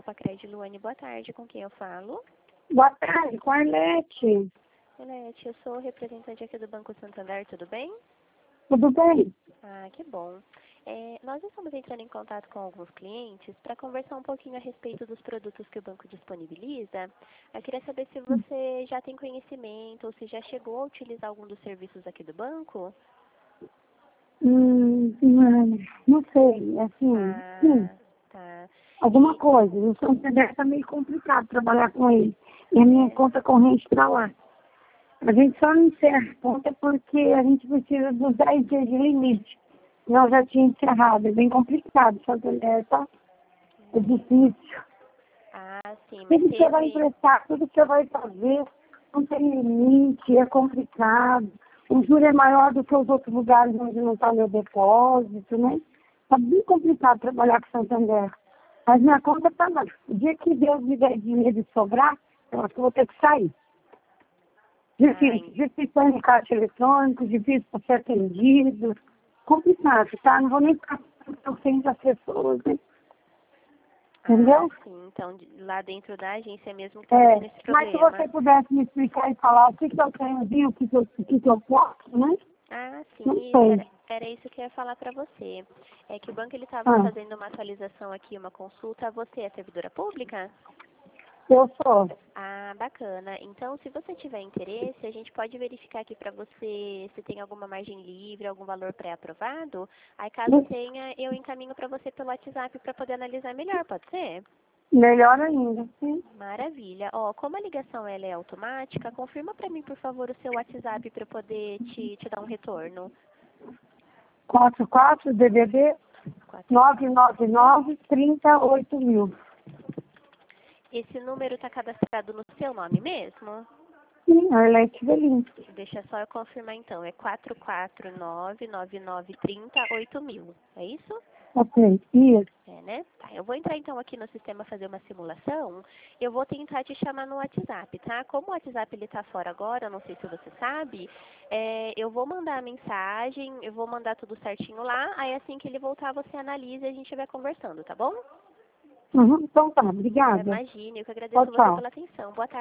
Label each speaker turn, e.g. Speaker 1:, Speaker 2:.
Speaker 1: Pacred, Luane, boa tarde. Com quem eu falo?
Speaker 2: Boa tarde, com a Arlete.
Speaker 1: Arlete, eu sou representante aqui do Banco Santander, tudo bem?
Speaker 2: Tudo bem?
Speaker 1: Ah, que bom. Nós estamos entrando em contato com alguns clientes para conversar um pouquinho a respeito dos produtos que o banco disponibiliza. Eu queria saber se você já tem conhecimento ou se já chegou a utilizar algum dos serviços aqui do banco.
Speaker 2: Não sei, assim, sim,
Speaker 1: Ah, tá.
Speaker 2: alguma coisa. O Santander está meio complicado trabalhar com ele. E a minha conta corrente está lá. A gente só não encerra a conta porque a gente precisa dos 10 dias de limite. Nós já tínhamos encerrado, é bem complicado. O Santander é difícil.
Speaker 1: Ah, sim, mas
Speaker 2: Tudo que você vai
Speaker 1: teve...
Speaker 2: emprestar, tudo que você vai fazer, não tem limite, é complicado. O juro é maior do que os outros lugares onde não está meu depósito, né? Está bem complicado trabalhar com Santander. Mas minha conta está lá. O dia que Deus me der dinheiro de sobrar, eu acho que eu vou ter que sair. Difícil estar em caixa eletrônico, difícil para ser atendido. Complicado, tá? Não vou nem ficar ofendendo as pessoas, né? Entendeu?
Speaker 1: sim, então lá dentro da agência mesmo que está tendo esse
Speaker 2: Mas se
Speaker 1: problema.
Speaker 2: você pudesse me explicar e falar o que eu tenho de, o que eu posso, né?
Speaker 1: Ah,
Speaker 2: Não
Speaker 1: sim, isso
Speaker 2: sei.
Speaker 1: era isso que eu ia falar para você. É que o banco ele estava
Speaker 2: Ah,
Speaker 1: fazendo uma atualização aqui, uma consulta. Você é servidora pública?
Speaker 2: eu sou.
Speaker 1: Ah, bacana. Então, se você tiver interesse, a gente pode verificar aqui para você se tem alguma margem livre, algum valor pré-aprovado. Aí, caso tenha, eu encaminho para você pelo WhatsApp para poder analisar melhor, pode ser?
Speaker 2: Melhor ainda, sim.
Speaker 1: Maravilha. Ó, como a ligação ela é automática, confirma para mim, por favor, o seu WhatsApp para eu poder te dar um retorno.
Speaker 2: 44 DDD 999 38 mil.
Speaker 1: Esse número está cadastrado no seu nome mesmo?
Speaker 2: Sim, Arlete Velim.
Speaker 1: Deixa só eu confirmar então. É 449-9930-8000. É isso?
Speaker 2: Ok, isso.
Speaker 1: É, né? Tá, eu vou entrar então aqui no sistema fazer uma simulação. Eu vou tentar te chamar no WhatsApp, tá? Como o WhatsApp ele tá fora agora, eu não sei se você sabe, eu vou mandar a mensagem, eu vou mandar tudo certinho lá, aí assim que ele voltar você analisa e a gente vai conversando, tá bom?
Speaker 2: Então tá, obrigada.
Speaker 1: Imagine, eu que
Speaker 2: Tchau,
Speaker 1: agradeço você
Speaker 2: tchau.
Speaker 1: pela atenção. Boa tarde.